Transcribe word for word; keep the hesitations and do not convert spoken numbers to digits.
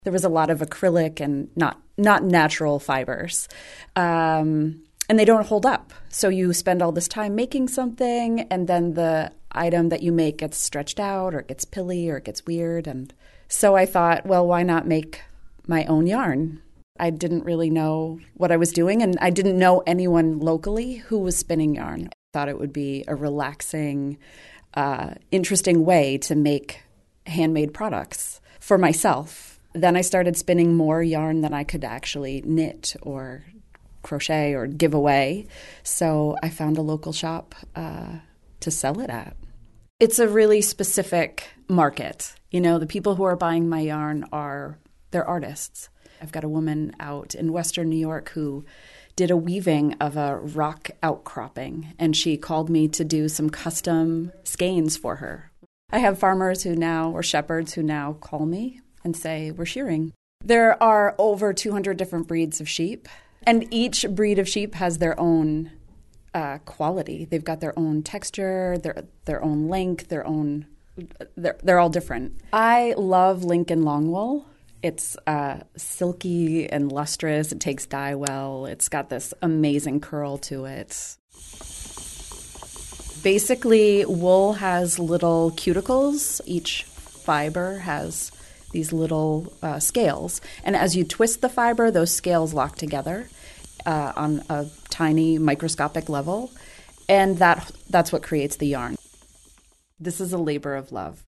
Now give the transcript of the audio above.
There was a lot of acrylic and not not natural fibers. Um, and they don't hold up. So you spend all this time making something, and then the item that you make gets stretched out or it gets pilly or it gets weird. And so I thought, well, why not make my own yarn? I didn't really know what I was doing, and I didn't know anyone locally who was spinning yarn. I thought it would be a relaxing, uh, interesting way to make handmade products for myself. Then I started spinning more yarn than I could actually knit or crochet or give away. So I found a local shop uh, to sell it at. It's a really specific market. You know, the people who are buying my yarn are, they're artists. I've got a woman out in Western New York who did a weaving of a rock outcropping, and she called me to do some custom skeins for her. I have farmers who now, or shepherds who now call me and say, we're shearing. There are over two hundred different breeds of sheep, and each breed of sheep has their own uh, quality. They've got their own texture, their their own length, their own, they're, they're all different. I love Lincoln long wool. It's uh, silky and lustrous. It takes dye well. It's got this amazing curl to it. Basically, wool has little cuticles. Each fiber has these little uh, scales. And as you twist the fiber, those scales lock together uh, on a tiny microscopic level. And that that's what creates the yarn. This is a labor of love.